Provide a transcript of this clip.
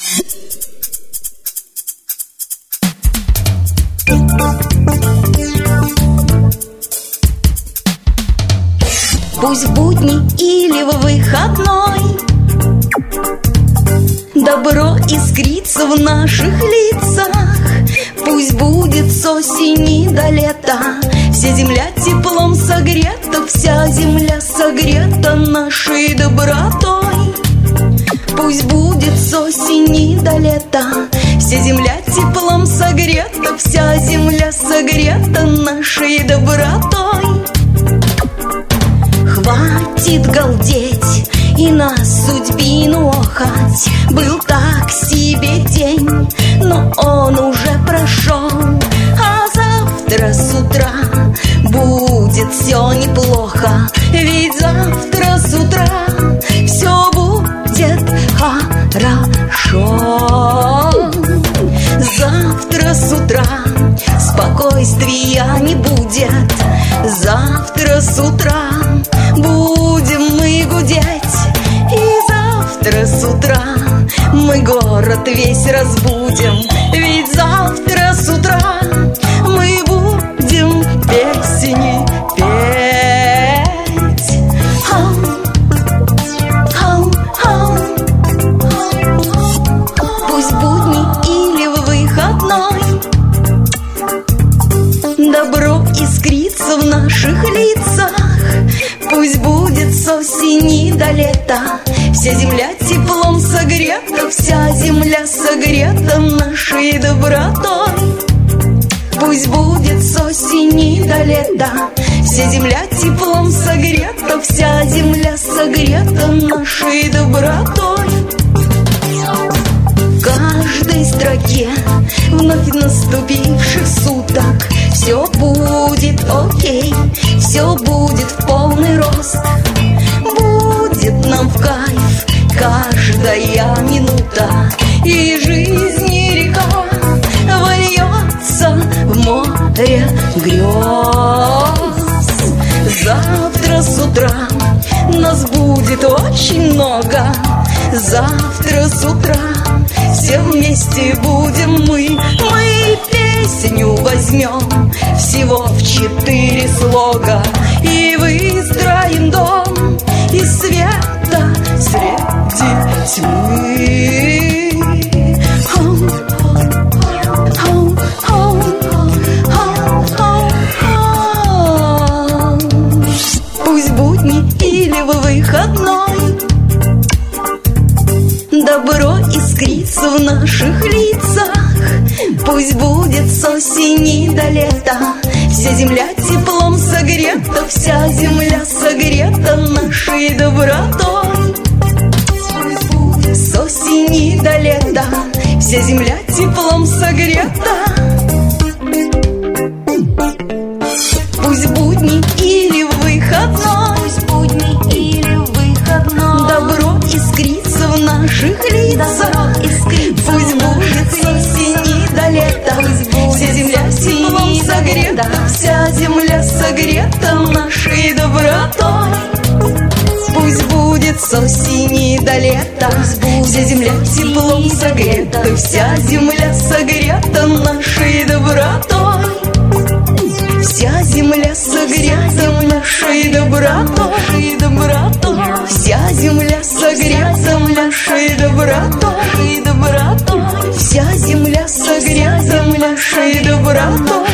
Пусть в будни или в выходной добро искрится в наших лицах. Пусть будет с осени до лета вся земля теплом согрета, вся земля согрета нашей добротой. Пусть будет с осени до лета вся земля теплом согрета, вся земля согрета нашей добротой. Хватит галдеть и на судьбину охать. Был так себе день, но он уже прошел. А завтра с утра будет все неплохо. Ведь завтра с утра все будет хорошо. Завтра с утра спокойствия не будет. Завтра с утра будем мы гудеть. И завтра с утра мы город весь разбудим. Ведь завтра с утра мы будем песни петь. Пусть будни или в выходной добро искрится в наших лицах. Пусть будет с осени до лета вся земля теплом согрета, вся земля согрета нашей добротой. Пусть будет с осени до лета вся земля теплом согрета, вся земля согрета нашей добротой. В каждой строке вновь наступивших суток все будет окей, все будет в полный рост. Будет нам в кайф каждая минута, и жизни река вольется в море грез. Завтра с утра нас будет очень много. Завтра с утра все вместе будем мы. Мы песню возьмем всего в 4 слога и выстроим дом из света среди тьмы. Пусть будни или в выходной добро искрится в наших лицах. Пусть будет с осени до лета вся земля теплом согрета, вся земля согрета нашей добротой. Пусть будет с осени до лета вся земля теплом согрета. Пусть будни или в выходной, пусть будни или в выходной добро искрится в наших лицах. Пусть будет с осени до лета вся земля теплом согрета, вся земля согрета нашей добротой. Пусть будет с осени до лета вся земля теплом согрета, вся земля согрета нашей добротой. Вся земля согрета нашей добротой, вся земля согрета нашей добротой, вся земля согрета нашей добротой.